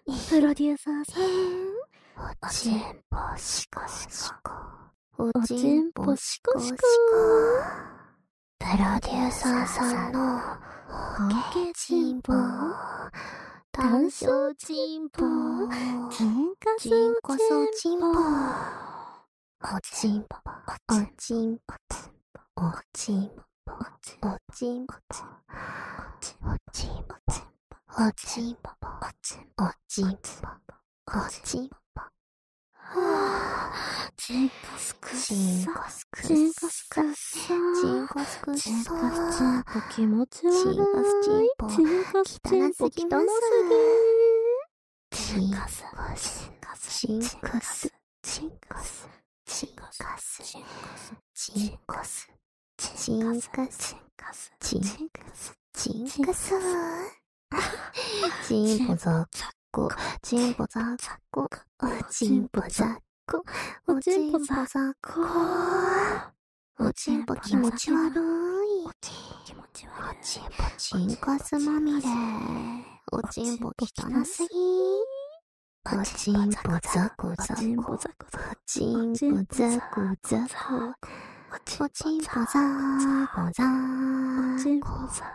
プロデューサーさん。 おちんぽしこしこ。 おちんぽしこしこ。 プロデューサーさんの本気ちんぽ。単勝ちんぽ。チンカスちんぽ。 おちんぽ。おちんぽ。おちんぽ。おちんぽ。おちんぽ。おちんぽ。おちんぽ。おちんぽ。おちんぽ。 チンカスくっさ。 チンコスくっさ。 チンカスくっさ。 チンコスくっさ。 チンカスチンポ気持ち悪い。 チンカスチンポチンカスチンポ汚すぎ。 チンカス。チンカス。チンカス。チンカス。チンカス。チンカス。チンカス。チンカス。チンカス。チンポザッコ。チンポザッコ。チンポザッコ。おちんぽザッコ。おちんぽ気持ち悪い。おちんぽチンカスまみれ。おちんぽ汚すぎ。おちんぽザコザコ。おちんぽザコザコ。おちんぽザコザコ。おちんぽ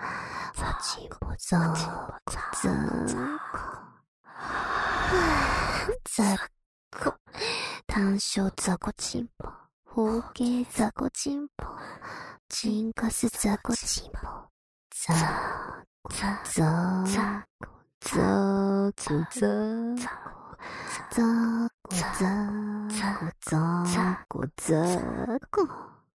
ザコザコ。ザコ。単勝ザコチンポ。包茎ザコチンポ。チンカスザコチンポ。ザコザコザコザコザコザコザコザコ。